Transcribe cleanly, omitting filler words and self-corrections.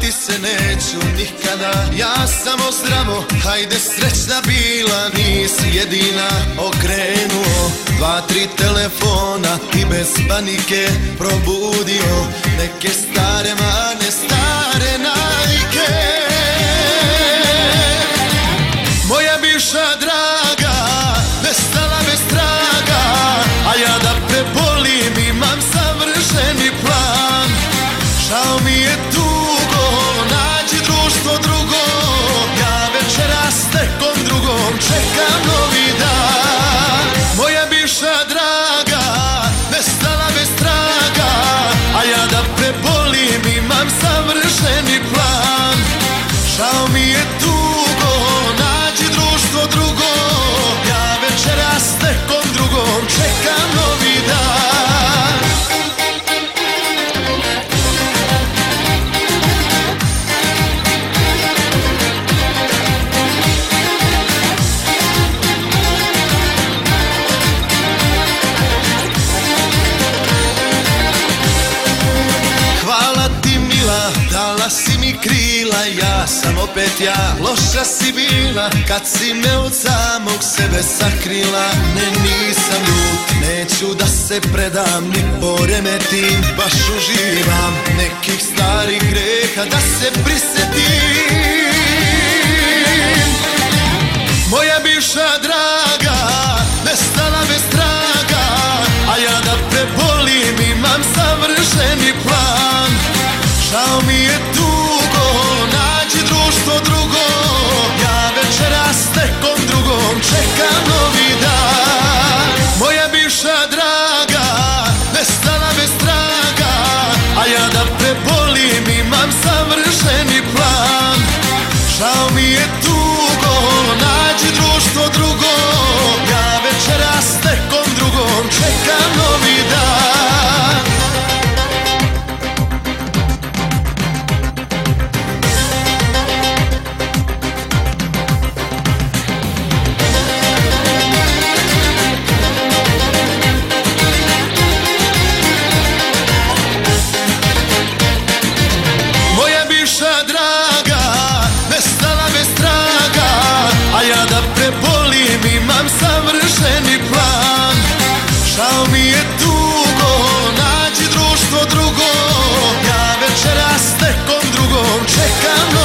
vratit se neću nikada. Ja samo zdravo, hajde srećna bila, nisi jedina. Okrenuo 2-3 telefona i bez panike probudio neke stare mane, stare navike. Moja bivša draga nestala bez traga, a ja da prebolim imam savršeni plan. Žao mi je tugo, nađi društvo drugo, ja večeras s nekom drugom čekam novi dan. Moja bivša draga nestala bez traga, a ja da prebolim imam savršeni plan. Žao mi je tugo, nađi društvo drugo, ja večeras s nekom drugom čekam novi dan. Dala si mi krila, ja sam opet ja. Loša si bila kad si me od samog sebe sakrila. Ne, nisam ljut, neću da se predam ni poremetim. Baš uživam nekih starih greha da se prisetim. Moja bivša draga nestala bez traga, a ja da prebolim imam savršeni plan. Žao mi je tugo, nađi društvo drugo, ja večeras s nekom drugom čekam novi dan. Moja bivša draga nestala bez traga, a ja da prebolim imam savršeni plan. Žao mi je tugo, nađi društvo drugo, ja večeras s nekom drugom čekam novi dan. Imam savršeni plan. Žao mi je tugo, nađi društvo drugo, ja večeras s nekom drugom čekam